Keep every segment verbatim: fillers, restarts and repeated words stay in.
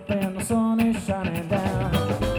up and the sun is shining down.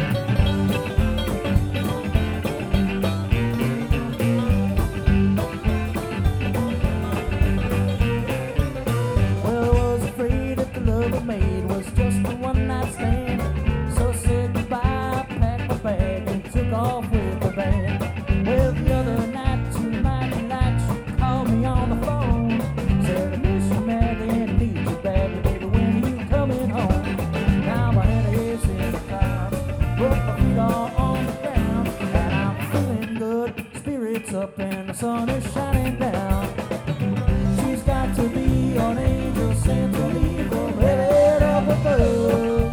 Well, I was afraid that the love I made was just a one-night stand, so I said goodbye, packed my bag, and took off with the band. Well, the other night, two mighty nights, she called me on the phone, said I miss you madly and need you badly, baby, when are you coming home? Now my head is in the clouds, put my feet all on the ground, and I'm feeling good, spirits up and the sun is shining down. She's got to be an angel sent to me from heaven up above,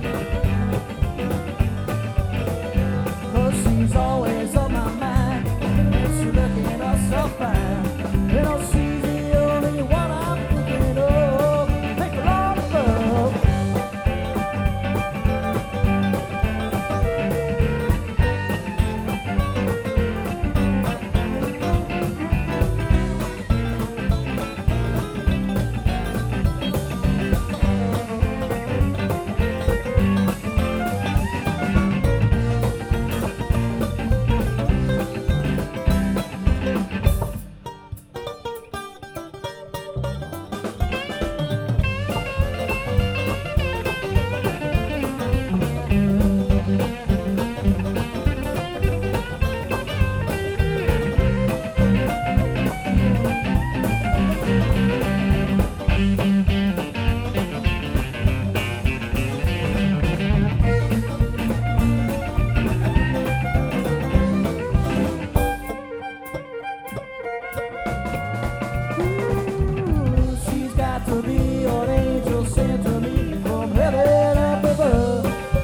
'cause she's always on my mind, and she's looking us so fine. You know she's the only one I'm thinking of. Make a lot of love. She's got to be an angel sent to me from heaven up above,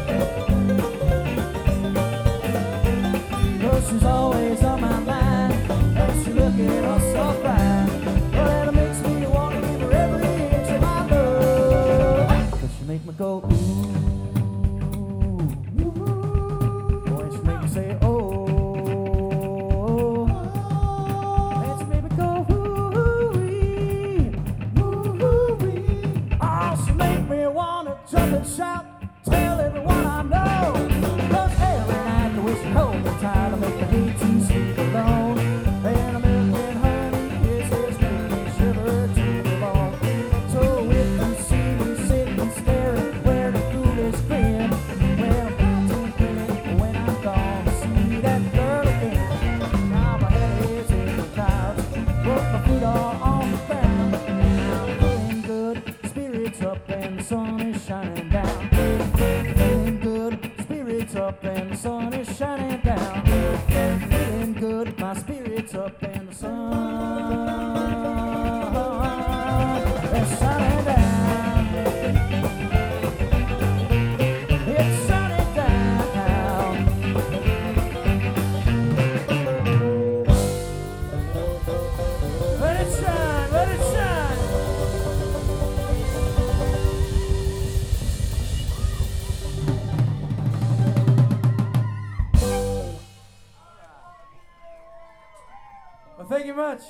'cause she's always on my mind, and she's looking us so fine. Well, that makes me want to give her every inch of my love, 'cause she make me go ooh, ooh. Boy, she make me say oh, and she make me go ooh-wee, ooh-wee. Oh, she make me wanna jump and shout, tell everyone I know, 'cause every night the way she hold me tight, I make the hate to sleep alone, and a milk and honey kisses make me shiver to the bone. So if you see me sitting staring where the coolest grin, well, I'm not too pretty when I'm gone to see that girl again. Now my head is in the clouds, put my feet all on the ground, and I'm feeling good, spirits up and the sun is shining down. Feeling good, spirits up and the sun is shining down. Feeling good, my spirits up and the sun is shining down. It's shining down. Let it shine, let it shine. Well, thank you much.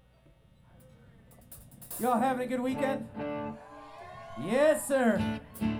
Y'all having a good weekend? Yes, sir.